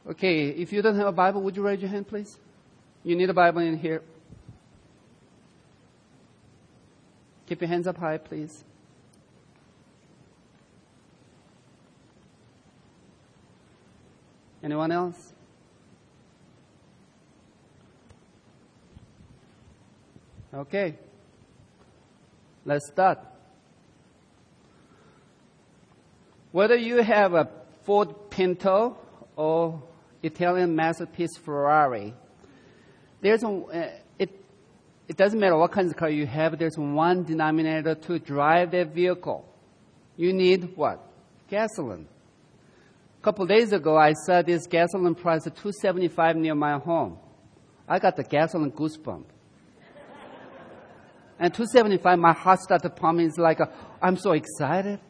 Okay, if you don't have a Bible, would you raise your hand, please? You need a Bible in here. Keep your hands up high, please. Anyone else? Okay. Let's start. Whether you have a Ford Pinto or Italian masterpiece Ferrari, it doesn't matter what kind of car you have, there's one denominator to drive that vehicle. You need what? Gasoline. A couple days ago, I saw this gasoline price at $2.75 near my home. I got the gasoline goosebump. And $2.75, my heart started pumping. It's like, I'm so excited.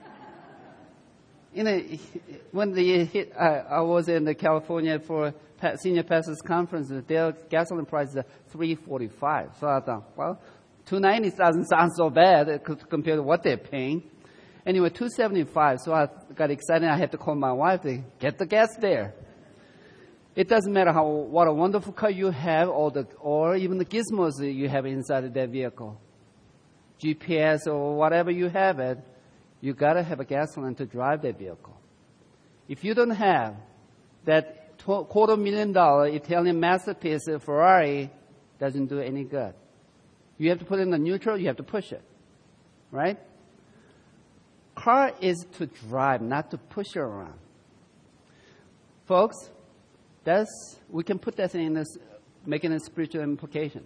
When I was in California for senior pastors conference, their gasoline price is $3.45. So I thought, well, $2.90 doesn't sound so bad compared to what they're paying. Anyway, $2.75. So I got excited. I had to call my wife to get the gas there. It doesn't matter what a wonderful car you have, or even the gizmos that you have inside of that vehicle, GPS or whatever you have it. You got to have a gasoline to drive that vehicle. If you don't have that $250,000 Italian masterpiece Ferrari, doesn't do any good. You have to put it in the neutral, you have to push it. Right? Car is to drive, not to push it around. Folks, we can put that in this, making a spiritual implication.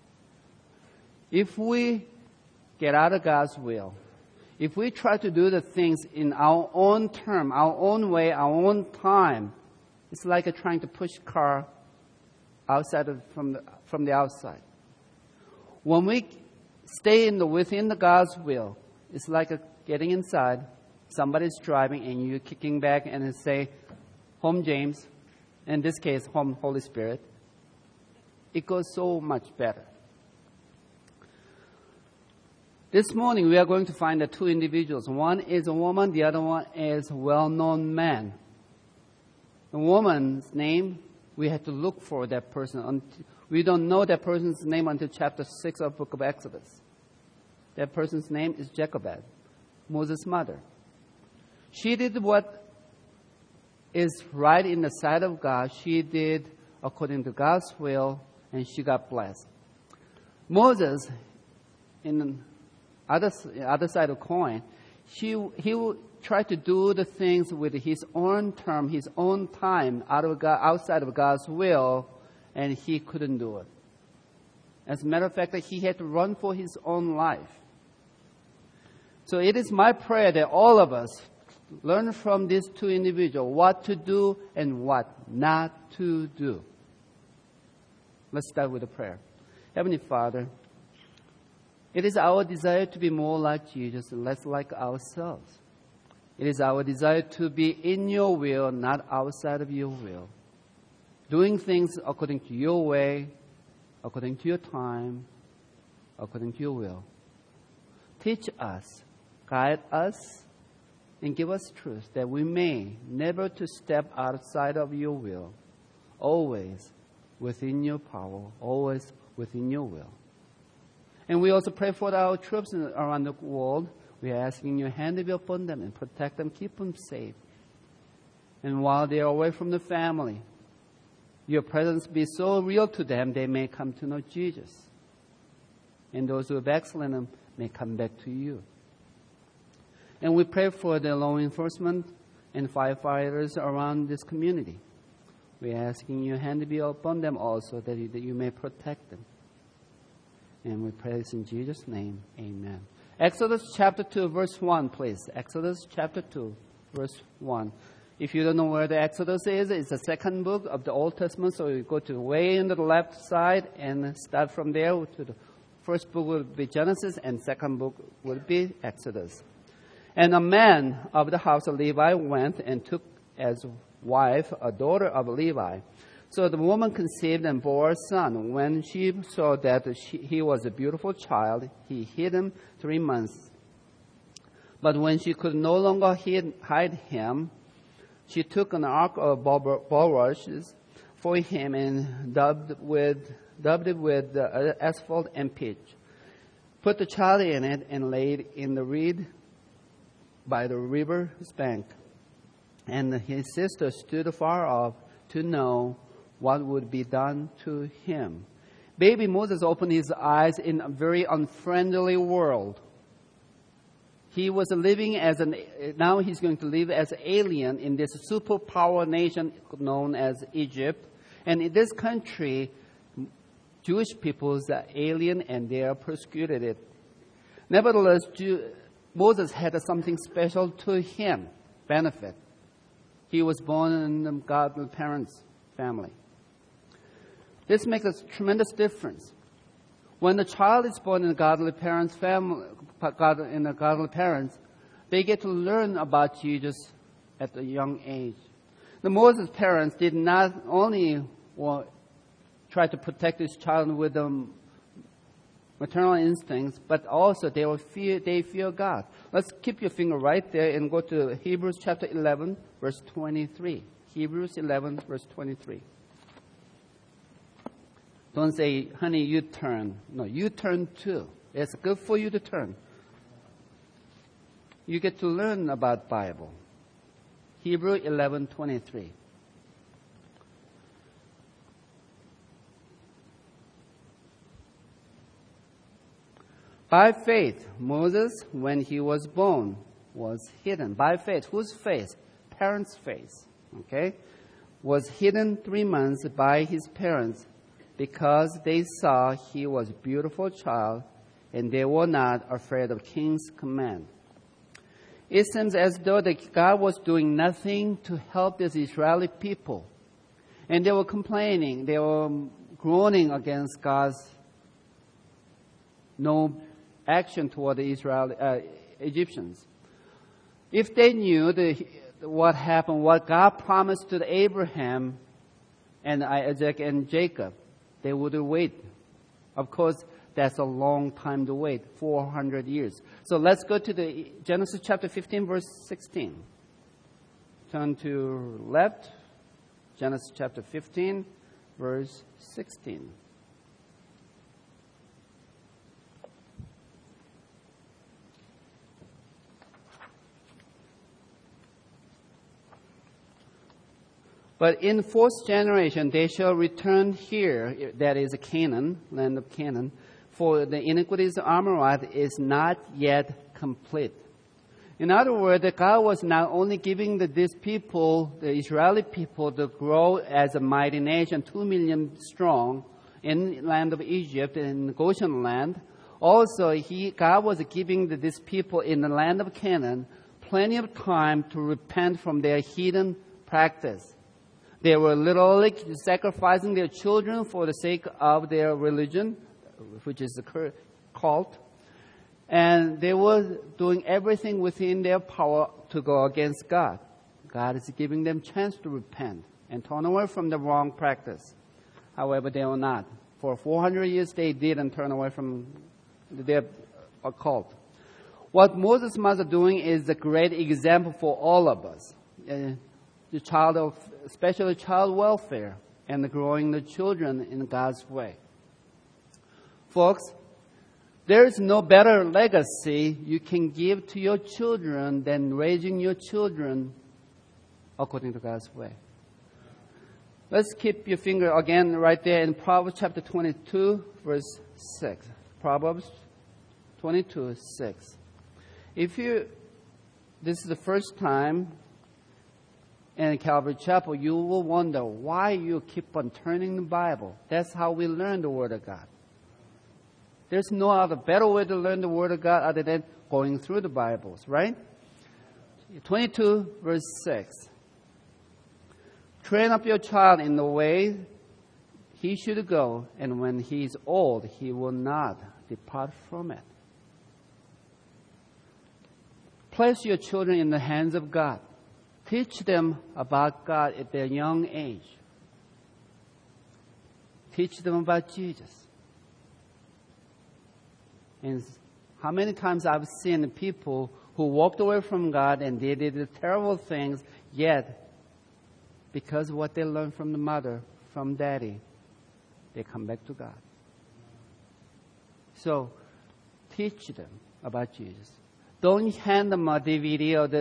If we get out of God's will, if we try to do the things in our own term, our own way, our own time, it's like trying to push a car from the outside. When we stay within the God's will, it's like getting inside, somebody's driving, and you're kicking back and say, "Home, James." In this case, "Home, Holy Spirit." It goes so much better. This morning, we are going to find the two individuals. One is a woman, the other one is a well-known man. The woman's name, we have to look for that person. We don't know that person's name until chapter 6 of the book of Exodus. That person's name is Jochebed, Moses' mother. She did what is right in the sight of God. She did according to God's will, and she got blessed. Moses, in other side of the coin, he would try to do the things with his own term, his own time, outside of God's will, and he couldn't do it. As a matter of fact, he had to run for his own life. So it is my prayer that all of us learn from these two individuals what to do and what not to do. Let's start with a prayer. Heavenly Father, it is our desire to be more like Jesus and less like ourselves. It is our desire to be in your will, not outside of your will. Doing things according to your way, according to your time, according to your will. Teach us, guide us, and give us truth that we may never to step outside of your will, always within your power, always within your will. And we also pray for our troops around the world. We are asking your hand to be upon them and protect them, keep them safe. And while they are away from the family, your presence be so real to them, they may come to know Jesus. And those who have excellent them may come back to you. And we pray for the law enforcement and firefighters around this community. We are asking your hand to be upon them also, that you may protect them. And we pray this in Jesus' name. Amen. Exodus chapter 2, verse 1, please. Exodus chapter 2, verse 1. If you don't know where the Exodus is, it's the second book of the Old Testament. So you go to way into the left side and start from there. To the first book will be Genesis and second book will be Exodus. And a man of the house of Levi went and took as wife a daughter of Levi. So the woman conceived and bore a son. When she saw that he was a beautiful child, he hid him 3 months. But when she could no longer hide him, She took an ark of bulrushes for him and daubed it with asphalt and pitch. Put the child in it and laid it in the reed by the river's bank. And his sister stood afar off to know what would be done to him. Baby Moses opened his eyes in a very unfriendly world. He was living now he's going to live as an alien in this superpower nation known as Egypt. And in this country, Jewish peoples are alien and they are persecuted. Nevertheless, Moses had something special to him, benefit. He was born in a godly parents' family. This makes a tremendous difference. When the child is born in a godly parents' family, they get to learn about Jesus at a young age. The Moses parents did not only try to protect this child with maternal instincts, but also they fear God. Let's keep your finger right there and go to Hebrews chapter 11, verse 23. Hebrews 11, verse 23. Don't say, honey, you turn. No, you turn too. It's good for you to turn. You get to learn about Bible. Hebrews 11:23. By faith, Moses, when he was born, was hidden. By faith. Whose faith? Parents' faith. Okay? Was hidden 3 months by his parents because they saw he was a beautiful child and they were not afraid of king's command. It seems as though God was doing nothing to help these Israeli people. And they were complaining, they were groaning against God's no action toward the Egyptians. If they knew what happened, what God promised to Abraham and Isaac and Jacob, they would wait. Of course, that's a long time to wait, 400 years. So let's go to the Genesis chapter 15, verse 16. Turn to left, Genesis chapter 15, verse 16. But in fourth generation, they shall return here, that is Canaan, land of Canaan, for the iniquities of Amorite is not yet complete. In other words, God was not only giving these people, the Israeli people, to grow as a mighty nation, 2 million strong, in the land of Egypt, in Goshen land. Also, God was giving these people in the land of Canaan plenty of time to repent from their heathen practice. They were literally sacrificing their children for the sake of their religion, which is the cult. And they were doing everything within their power to go against God. God is giving them a chance to repent and turn away from the wrong practice. However, they were not. For 400 years, they didn't turn away from their cult. What Moses was doing is a great example for all of us. Especially child welfare and growing the children in God's way. Folks, there is no better legacy you can give to your children than raising your children according to God's way. Let's keep your finger again right there in Proverbs chapter 22, verse 6. Proverbs 22, 6. This is the first time in Calvary Chapel, you will wonder why you keep on turning the Bible. That's how we learn the Word of God. There's no other better way to learn the Word of God other than going through the Bibles, right? 22 verse 6. Train up your child in the way he should go, and when he is old, he will not depart from it. Place your children in the hands of God. Teach them about God at their young age. Teach them about Jesus. And how many times I've seen people who walked away from God and they did terrible things, yet because what they learn from the mother, from daddy, they come back to God. So, teach them about Jesus. Don't hand them a DVD or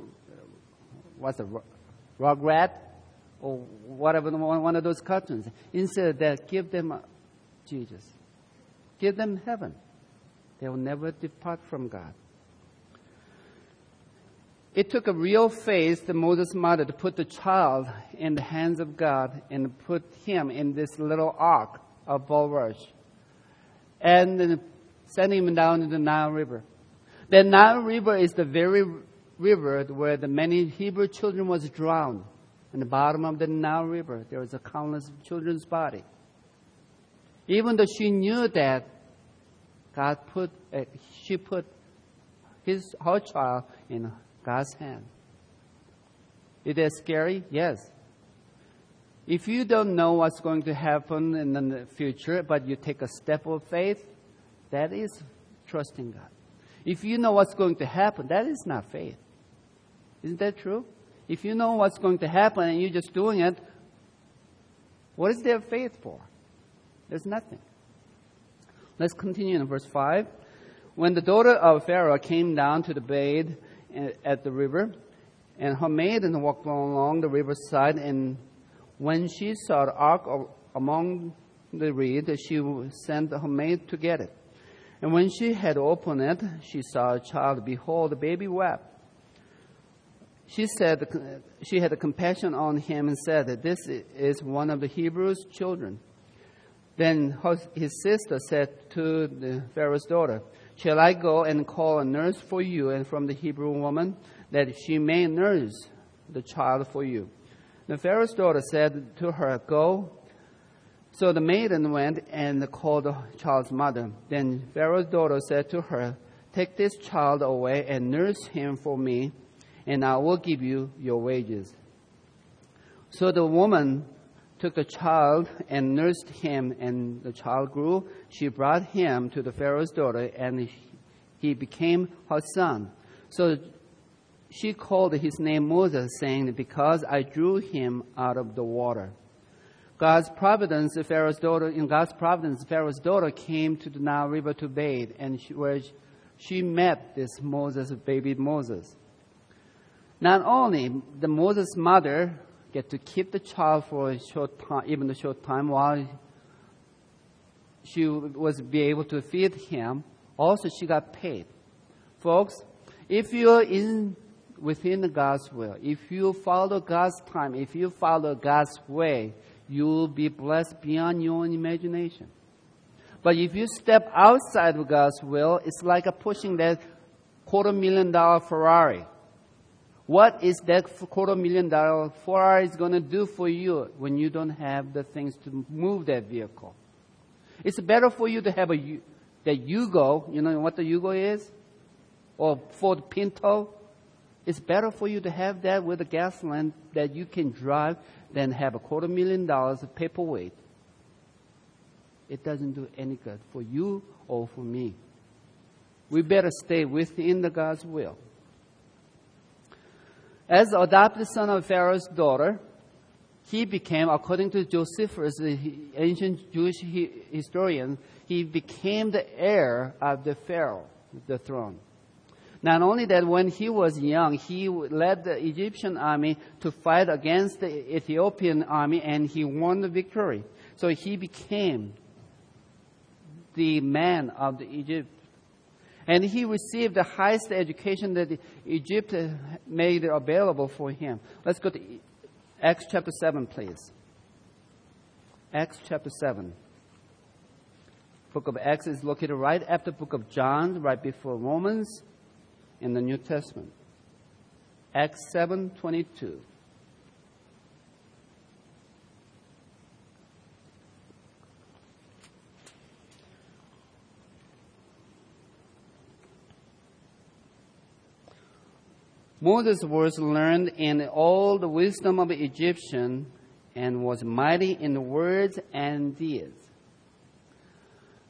Rugrat or whatever, one of those cartoons. Instead of that, give them Jesus. Give them heaven. They will never depart from God. It took a real faith to Moses' mother to put the child in the hands of God and put him in this little ark of bulrush and then send him down to the Nile River. The Nile River is the very river where the many Hebrew children was drowned. In the bottom of the Nile River, there was a countless children's body. Even though she knew that she put her child in God's hand. Is that scary? Yes. If you don't know what's going to happen in the future, but you take a step of faith, that is trusting God. If you know what's going to happen, that is not faith. Isn't that true? If you know what's going to happen and you're just doing it, what is there faith for? There's nothing. Let's continue in verse 5. When the daughter of Pharaoh came down to the bathe at the river, and her maiden walked along the riverside, and when she saw the ark among the reed, she sent her maid to get it. And when she had opened it, she saw a child. Behold, the baby wept. She had compassion on him and said that this is one of the Hebrews' children. Then his sister said to the Pharaoh's daughter, shall I go and call a nurse for you and from the Hebrew woman, that she may nurse the child for you? The Pharaoh's daughter said to her, go. So the maiden went and called the child's mother. Then Pharaoh's daughter said to her, take this child away and nurse him for me, and I will give you your wages. So the woman took the child and nursed him, and the child grew. She brought him to the Pharaoh's daughter, and he became her son. So she called his name Moses, saying, because I drew him out of the water. In God's providence, Pharaoh's daughter came to the Nile River to bathe, and where she met this baby Moses. Not only the Moses' mother get to keep the child for a short time while she was be able to feed him, also she got paid. Folks, if you're within God's will, if you follow God's time, if you follow God's way, you will be blessed beyond your own imagination. But if you step outside of God's will, it's like pushing that $250,000 Ferrari. What is that $250,000 Ferrari is going to do for you when you don't have the things to move that vehicle? It's better for you to have that Yugo. You know what the Yugo is? Or Ford Pinto. It's better for you to have that with a gasoline that you can drive than have $250,000 of paperweight. It doesn't do any good for you or for me. We better stay within God's will. As the adopted son of Pharaoh's daughter, he became, according to Josephus, the ancient Jewish historian, he became the heir of the Pharaoh, the throne. Not only that, when he was young, he led the Egyptian army to fight against the Ethiopian army, and he won the victory. So he became the man of the Egypt. And he received the highest education that Egypt made available for him. Let's go to Acts chapter 7, please. Acts chapter 7. Book of Acts is located right after the book of John, right before Romans in the New Testament. Acts 7:22. Moses was learned in all the wisdom of the Egyptian and was mighty in words and deeds.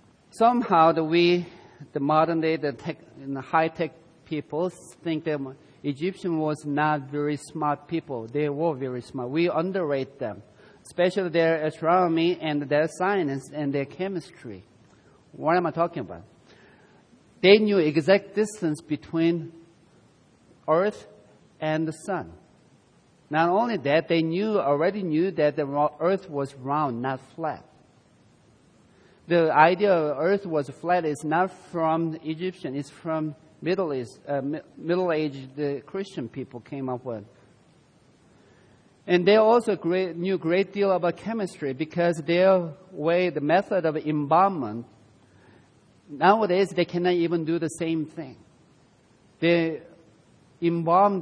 Somehow the modern day, the high-tech people think that Egyptian was not very smart people. They were very smart. We underrate them, especially their astronomy and their science and their chemistry. What am I talking about? They knew exact distance between Earth and the sun. Not only that, they already knew that the Earth was round, not flat. The idea of Earth was flat is not from the Egyptian, it's from Middle Age, the Christian people came up with. And they also knew a great deal about chemistry because their way, the method of embalmment, nowadays they cannot even do the same thing. They embalm,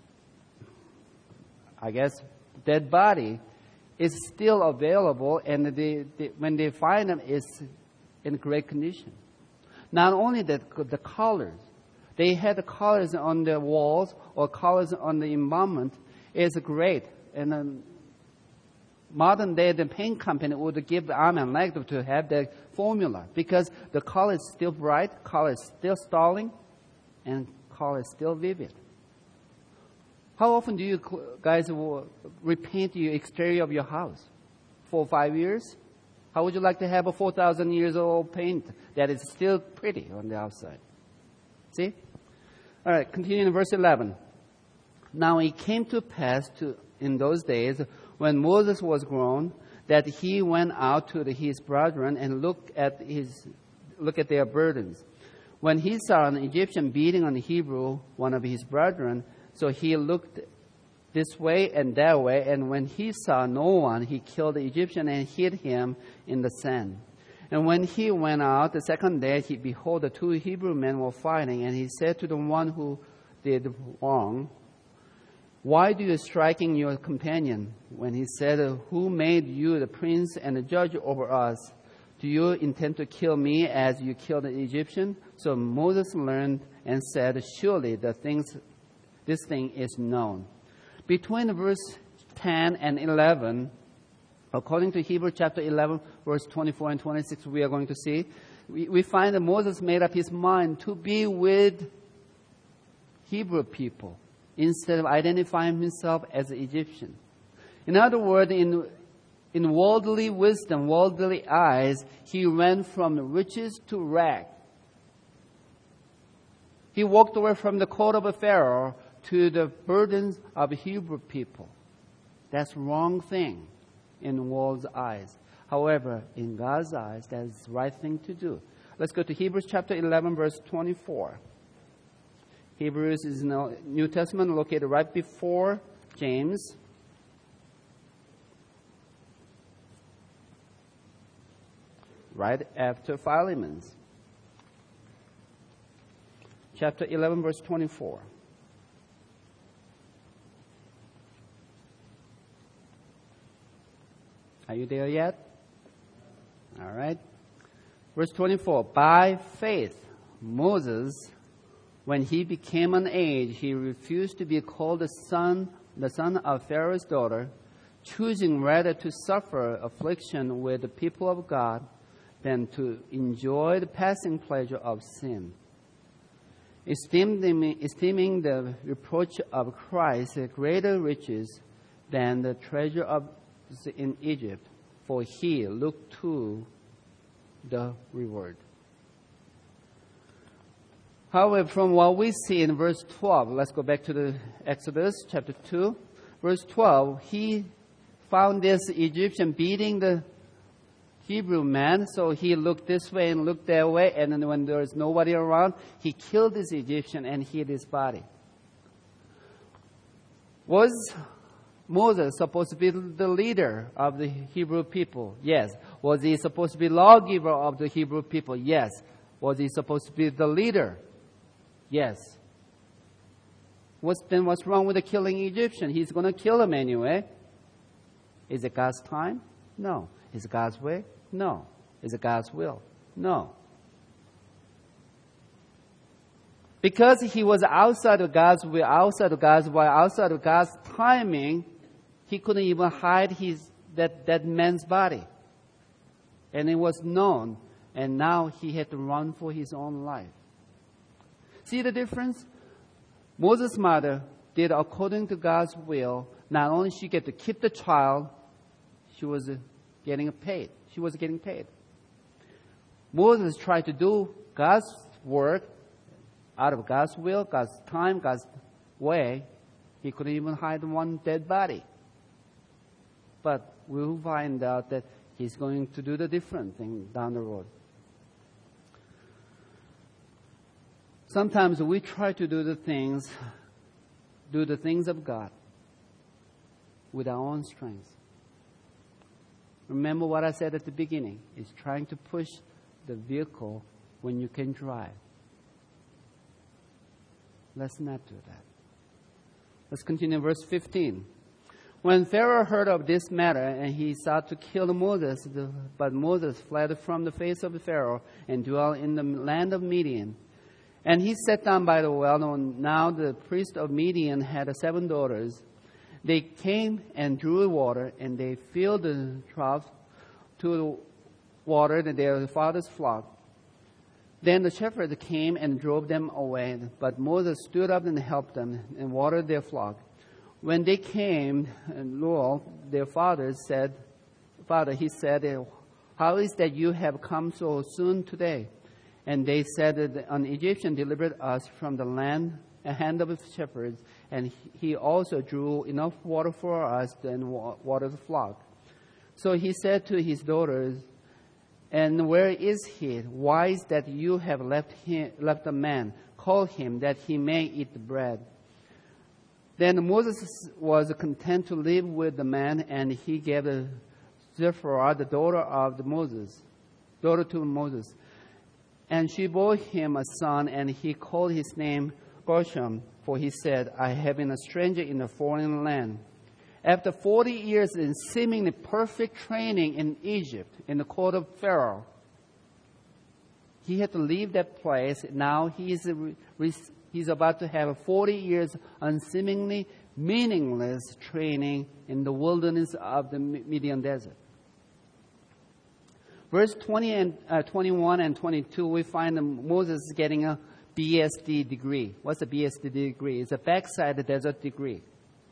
I guess, dead body is still available, and when they find them, it's in great condition. Not only that, the colors. They had the colors on the walls or colors on the embalmment is great. And modern day, the paint company would give the arm and leg to have the formula because the color is still bright, color is still sterling, and color is still vivid. How often do you guys repaint the exterior of your house? 4 or 5 years? How would you like to have a 4,000 years old paint that is still pretty on the outside? See? All right, continue in verse 11. Now it came to pass in those days when Moses was grown that he went out to his brethren and looked at their burdens. When he saw an Egyptian beating on a Hebrew, one of his brethren, so he looked this way and that way, and when he saw no one, he killed the Egyptian and hid him in the sand. And when he went out the second day, behold, the 2 Hebrew men were fighting, and he said to the one who did wrong, "Why do you striking your companion?" When he said, "Who made you the prince and the judge over us? Do you intend to kill me as you killed the Egyptian?" So Moses learned and said, "Surely this thing is known." Between verse 10 and 11, according to Hebrews chapter 11, verse 24 and 26, we are going to see, we find that Moses made up his mind to be with Hebrew people instead of identifying himself as an Egyptian. In other words, in worldly wisdom, worldly eyes, he went from riches to rag. He walked away from the court of a Pharaoh to the burdens of Hebrew people. That's the wrong thing in the world's eyes. However, in God's eyes, that's the right thing to do. Let's go to Hebrews chapter 11, verse 24. Hebrews is in the New Testament, located right before James. Right after Philemon. Chapter 11, verse 24. Are you there yet? All right. Verse 24. By faith, Moses, when he became an age, he refused to be called the son of Pharaoh's daughter, choosing rather to suffer affliction with the people of God than to enjoy the passing pleasure of sin. Esteeming the reproach of Christ greater riches than the treasure in Egypt, for he looked to the reward. However, from what we see in verse 12, let's go back to the Exodus chapter 2, verse 12, he found this Egyptian beating the Hebrew man, so he looked this way and looked that way, and then when there was nobody around, he killed this Egyptian and hid his body. Was Moses supposed to be the leader of the Hebrew people? Yes. Was he supposed to be lawgiver of the Hebrew people? Yes. Was he supposed to be the leader? Yes. What's wrong with the killing Egyptian? He's going to kill him anyway. Is it God's time? No. Is it God's way? No. Is it God's will? No. Because he was outside of God's will, outside of God's way, outside of God's timing, he couldn't even hide that man's body. And it was known, and now he had to run for his own life. See the difference? Moses' mother did according to God's will. Not only she get to keep the child, she was getting paid. She was getting paid. Moses tried to do God's work out of God's will, God's time, God's way. He couldn't even hide one dead body. But we'll find out that he's going to do the different thing down the road. Sometimes we try to do the things of God with our own strength. Remember what I said at the beginning. It's trying to push the vehicle when you can drive. Let's not do that. Let's continue verse 15. When Pharaoh heard of this matter, and he sought to kill Moses, but Moses fled from the face of Pharaoh and dwelt in the land of Midian. And he sat down by the well. Now the priest of Midian had 7 daughters. They came and drew water, and they filled the troughs to water their father's flock. Then the shepherds came and drove them away. But Moses stood up and helped them and watered their flock. When they came, and lo, their father said, he said, "How is that you have come so soon today?" And they said that an Egyptian delivered us from the hand of the shepherds, and he also drew enough water for us and water the flock. So he said to his daughters, "And where is he? Why is that you have left the man? Call him, that he may eat the bread." Then Moses was content to live with the man, and he gave Zipporah, the daughter to Moses. And she bore him a son, and he called his name Gershom, for he said, "I have been a stranger in a foreign land." After 40 years in seemingly perfect training in Egypt, in the court of Pharaoh, he had to leave that place. Now he's about to have 40 years unseemingly meaningless training in the wilderness of the Midian desert. Verse 21 and 22, we find Moses getting a BSD degree. What's a BSD degree? It's a backside desert degree.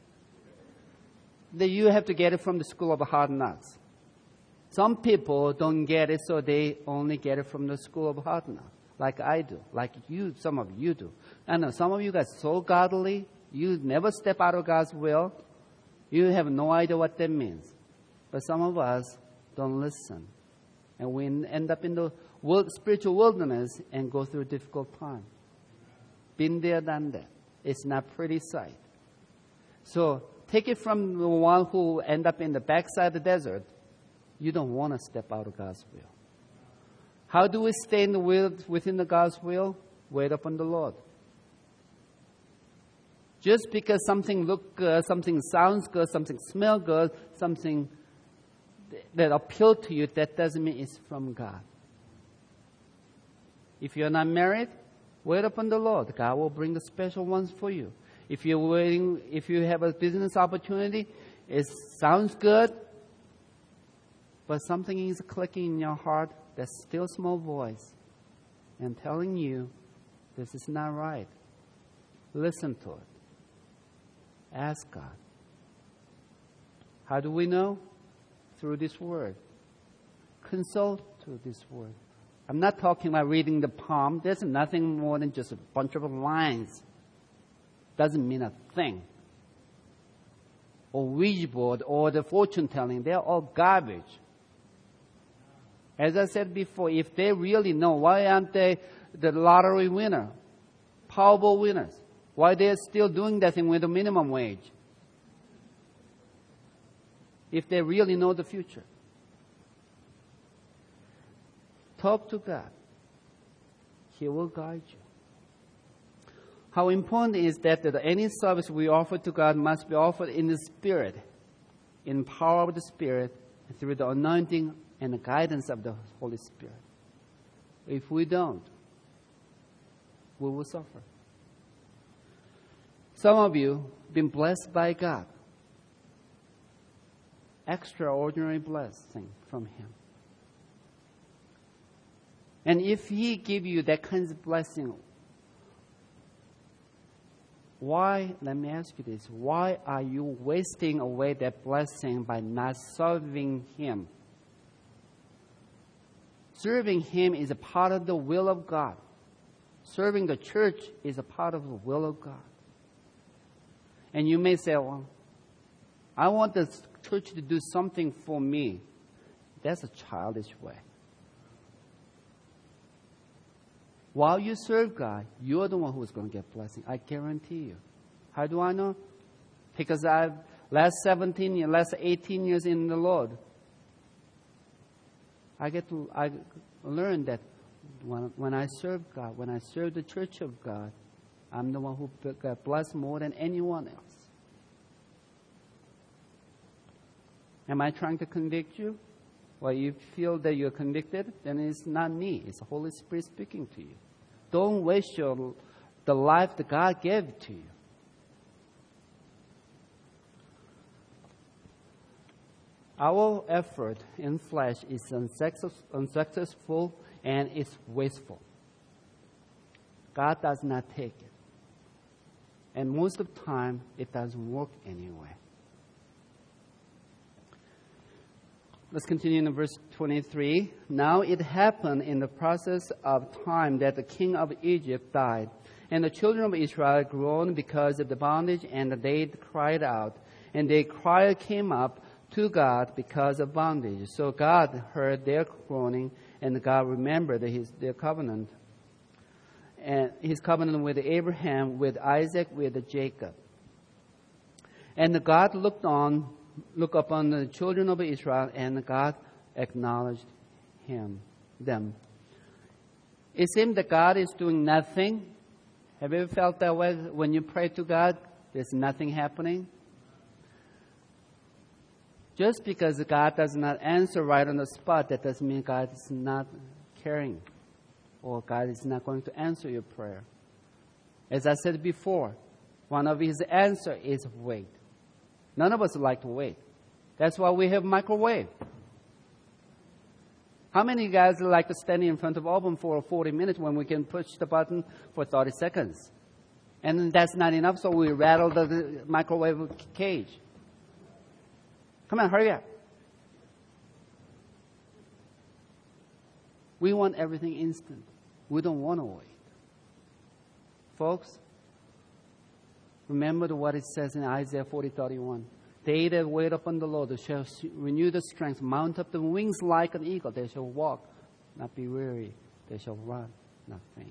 You have to get it from the School of Hard Knocks. Some people don't get it, so they only get it from the School of Hard Knocks, like I do, like you, some of you do. I know some of you guys are so godly, you never step out of God's will. You have no idea what that means. But some of us don't listen. And we end up in the spiritual wilderness and go through a difficult time. Been there, done that. It's not a pretty sight. So take it from the one who end up in the backside of the desert. You don't want to step out of God's will. How do we stay in the will, within the God's will? Wait upon the Lord. Just because something looks good, something sounds good, something smells good, something that appeal to you, that doesn't mean it's from God. If you're not married, wait upon the Lord. God will bring the special ones for you. If you have a business opportunity, it sounds good, but something is clicking in your heart, that still small voice, and telling you this is not right. Listen to it. Ask God. How do we know? Through this word. Consult through this word. I'm not talking about reading the palm. There's nothing more than just a bunch of lines. Doesn't mean a thing. Or Ouija board or the fortune telling, they're all garbage. As I said before, if they really know, why aren't they the lottery winner, Powerball winners? Why they're still doing that thing with the minimum wage? If they really know the future. Talk to God. He will guide you. How important is that any service we offer to God must be offered in the Spirit, in power of the Spirit, through the anointing and the guidance of the Holy Spirit. If we don't, we will suffer. Some of you have been blessed by God. Extraordinary blessing from Him. And if He give you that kind of blessing, Why, let me ask you this, why are you wasting away that blessing by not serving Him? Serving Him is a part of the will of God. Serving the church is a part of the will of God. And you may say, well, I want the church to do something for me. That's a childish way. While you serve God, you're the one who's going to get blessing. I guarantee you. How do I know? Because I've last 18 years in the Lord. I learned that when I serve God, when I serve the church of God, I'm the one who got blessed more than anyone else. Am I trying to convict you? Well, you feel that you're convicted, then it's not me. It's the Holy Spirit speaking to you. Don't waste the life that God gave to you. Our effort in flesh is unsuccessful and it's wasteful. God does not take it. And most of the time, it doesn't work anyway. Let's continue in verse 23. Now it happened in the process of time that the king of Egypt died, and the children of Israel groaned because of the bondage, and they cried out, and their cry came up to God because of bondage. So God heard their groaning, and God remembered their covenant, and His covenant with Abraham, with Isaac, with Jacob. And God looked upon the children of Israel, and God acknowledged them. It seems that God is doing nothing. Have you ever felt that way when you pray to God? There's nothing happening. Just because God does not answer right on the spot, that doesn't mean God is not caring, or God is not going to answer your prayer. As I said before, one of His answers is wait. None of us like to wait. That's why we have microwave. How many of you guys like to stand in front of oven for 40 minutes when we can push the button for 30 seconds? And that's not enough, so we rattle the microwave cage. Come on, hurry up. We want everything instant. We don't want to wait. Folks, remember what it says in Isaiah 40:31. They that wait upon the Lord shall renew the strength, mount up the wings like an eagle. They shall walk, not be weary. They shall run, not faint.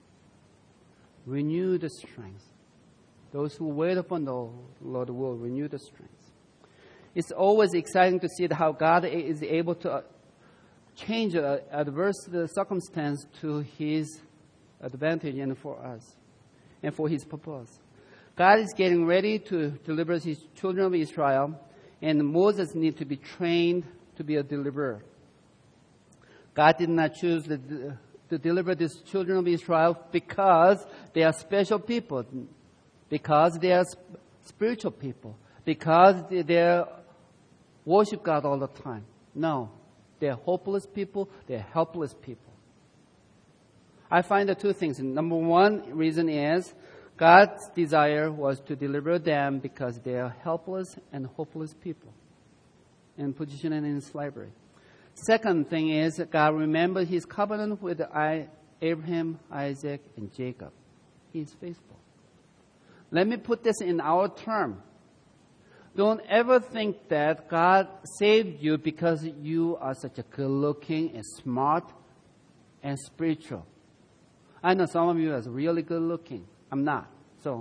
Renew the strength. Those who wait upon the Lord will renew the strength. It's always exciting to see how God is able to change adverse circumstance to His advantage and for us, and for His purpose. God is getting ready to deliver His children of Israel, and Moses needs to be trained to be a deliverer. God did not choose to deliver these children of Israel because they are special people, because they are spiritual people, because they worship God all the time. No, they're hopeless people, they're helpless people. I find the two things. Number one reason is God's desire was to deliver them because they are helpless and hopeless people in position and in slavery. Second thing is God remembered His covenant with Abraham, Isaac, and Jacob. He is faithful. Let me put this in our term. Don't ever think that God saved you because you are such a good-looking and smart and spiritual. I know some of you are really good-looking. I'm not. So,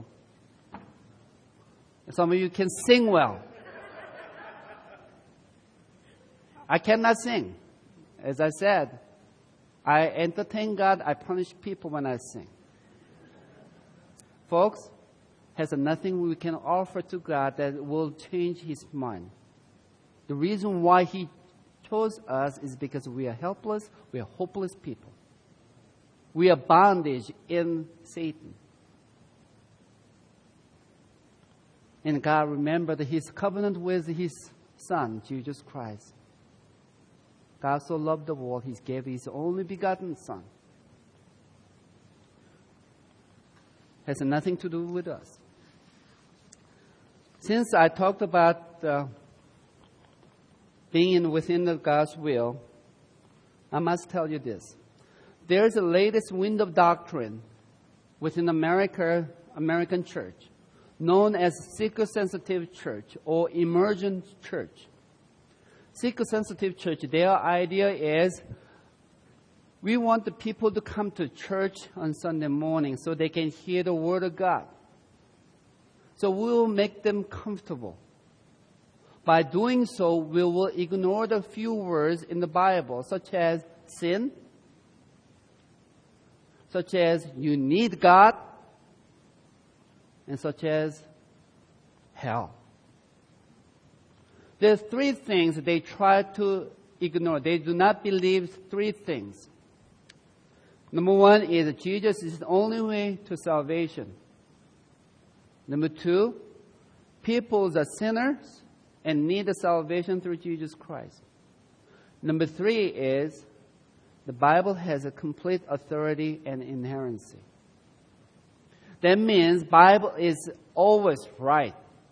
some of you can sing well. I cannot sing. As I said, I entertain God, I punish people when I sing. Folks, has nothing we can offer to God that will change His mind. The reason why He chose us is because we are helpless, we are hopeless people. We are bondage in Satan. And God remembered His covenant with His Son, Jesus Christ. God so loved the world, He gave His only begotten Son. Has nothing to do with us. Since I talked about being within the God's will, I must tell you this. There's the latest wind of doctrine within American church, known as seeker-sensitive church or emergent church. Seeker-sensitive church, their idea is we want the people to come to church on Sunday morning so they can hear the Word of God. So we will make them comfortable. By doing so, we will ignore the few words in the Bible, such as sin, such as you need God, and such as hell. There are three things they try to ignore. They do not believe three things. Number one is Jesus is the only way to salvation. Number two, people are sinners and need the salvation through Jesus Christ. Number three is the Bible has a complete authority and inerrancy. That means Bible is always right.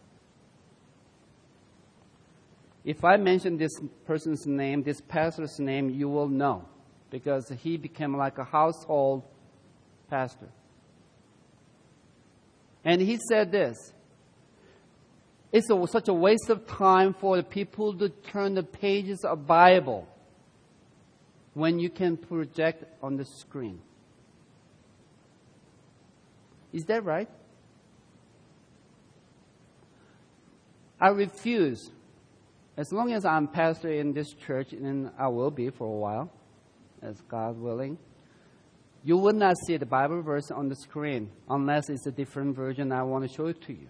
If I mention this person's name, this pastor's name, you will know because he became like a household pastor. And he said this, it's such a waste of time for the people to turn the pages of Bible when you can project on the screen. Is that right? I refuse. As long as I'm pastor in this church, and I will be for a while, as God willing, you will not see the Bible verse on the screen unless it's a different version I want to show it to you.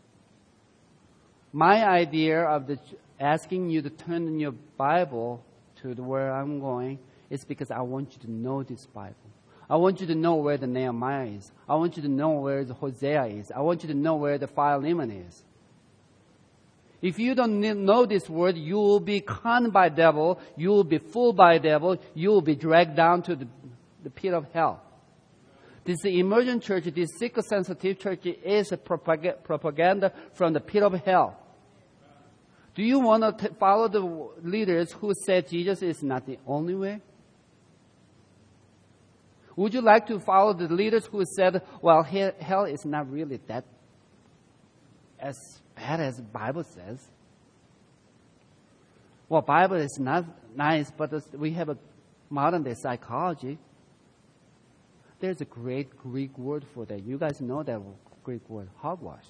My idea of asking you to turn in your Bible to where I'm going is because I want you to know this Bible. I want you to know where the Nehemiah is. I want you to know where the Hosea is. I want you to know where the Philemon is. If you don't know this word, you will be conned by devil. You will be fooled by devil. You will be dragged down to the pit of hell. This emergent church, this seeker-sensitive church is a propaganda from the pit of hell. Do you want to follow the leaders who said Jesus is not the only way? Would you like to follow the leaders who said, well, hell is not really that as bad as the Bible says? Well, Bible is not nice, but we have a modern-day psychology. There's a great Greek word for that. You guys know that Greek word, hogwash.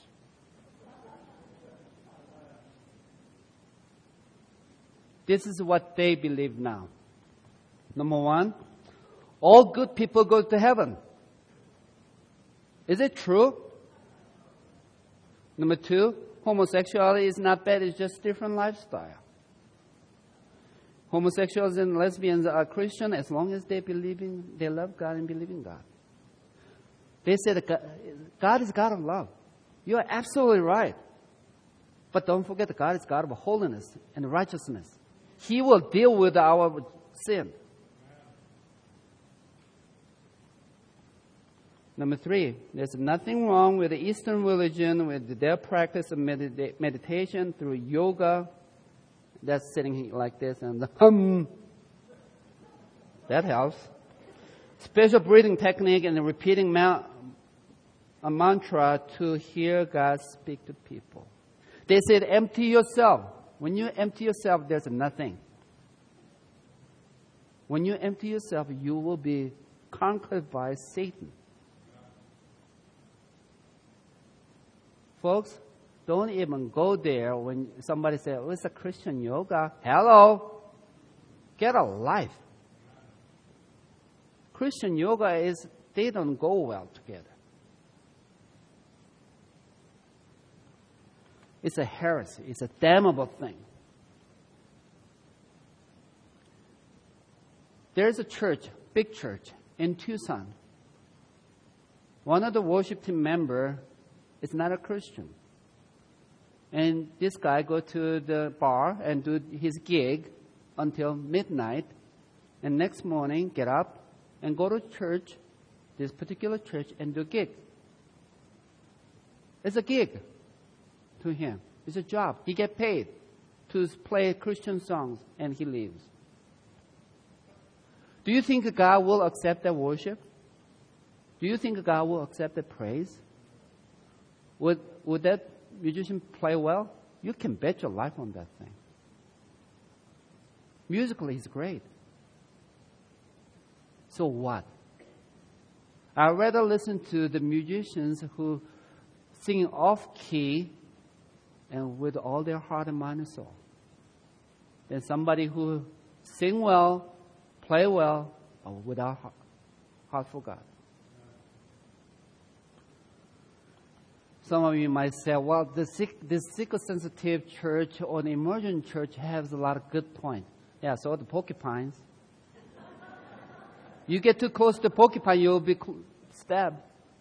This is what they believe now. Number one, all good people go to heaven. Is it true? Number two, homosexuality is not bad, it's just different lifestyle. Homosexuals and lesbians are Christian as long as they love God and believe in God. They said God is God of love. You are absolutely right. But don't forget that God is God of holiness and righteousness. He will deal with our sin. Number three, there's nothing wrong with the Eastern religion, with their practice of meditation through yoga. That's sitting like this and that helps. Special breathing technique and repeating a mantra to hear God speak to people. They said, empty yourself. When you empty yourself, there's nothing. When you empty yourself, you will be conquered by Satan. Folks, don't even go there when somebody says, oh, it's a Christian yoga. Hello. Get a life. Christian yoga they don't go well together. It's a heresy. It's a damnable thing. There's a church, big church, in Tucson. One of the worship team members is not a Christian. And this guy go to the bar and do his gig until midnight. And next morning, get up and go to church, this particular church, and do a gig. It's a gig. to him. It's a job. He get paid to play Christian songs, and he leaves. Do you think God will accept that worship? Do you think God will accept that praise? Would that musician play well? You can bet your life on that thing. Musically, he's great. So what? I'd rather listen to the musicians who sing off-key and with all their heart and mind and soul than somebody who sing well, play well, or without heart for God. Some of you might say, well, this seeker-sensitive church or the emergent church has a lot of good points. Yeah, so the porcupines. You get too close to the porcupine, you'll be stabbed.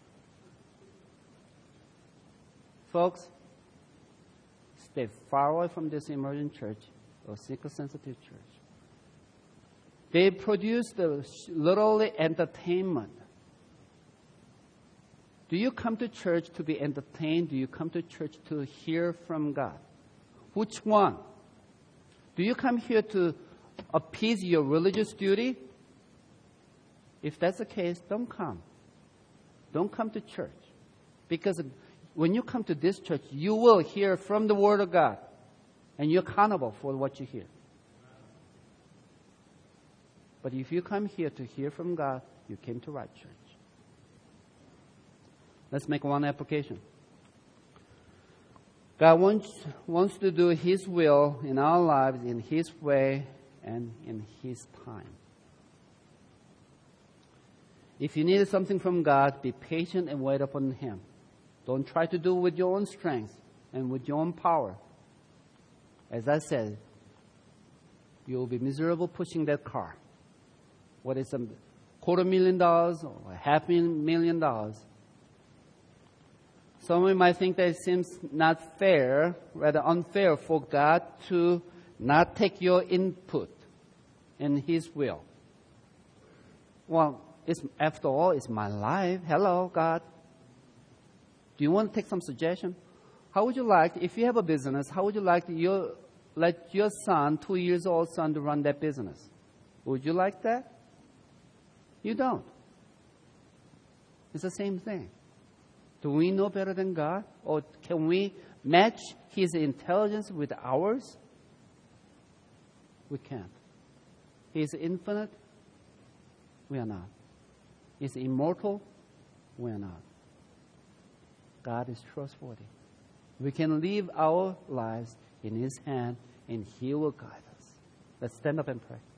Folks, stay far away from this emergent church or seeker-sensitive church. They produce literally entertainment. Do you come to church to be entertained? Do you come to church to hear from God? Which one? Do you come here to appease your religious duty? If that's the case, don't come. Don't come to church. Because when you come to this church, you will hear from the Word of God. And you're accountable for what you hear. But if you come here to hear from God, you came to right church. Let's make one application. God wants to do His will in our lives in His way and in His time. If you need something from God, be patient and wait upon Him. Don't try to do it with your own strength and with your own power. As I said, you will be miserable pushing that car. What is $250,000 or $500,000? Some of you might think that it seems not fair, rather unfair for God to not take your input in His will. Well, after all, it's my life. Hello, God. Do you want to take some suggestion? How would you like, if you have a business, how would you like let your son, 2 years old son, to run that business? Would you like that? You don't. It's the same thing. Do we know better than God? Or can we match His intelligence with ours? We can't. He is infinite. We are not. He is immortal. We are not. God is trustworthy. We can live our lives in His hand, and He will guide us. Let's stand up and pray.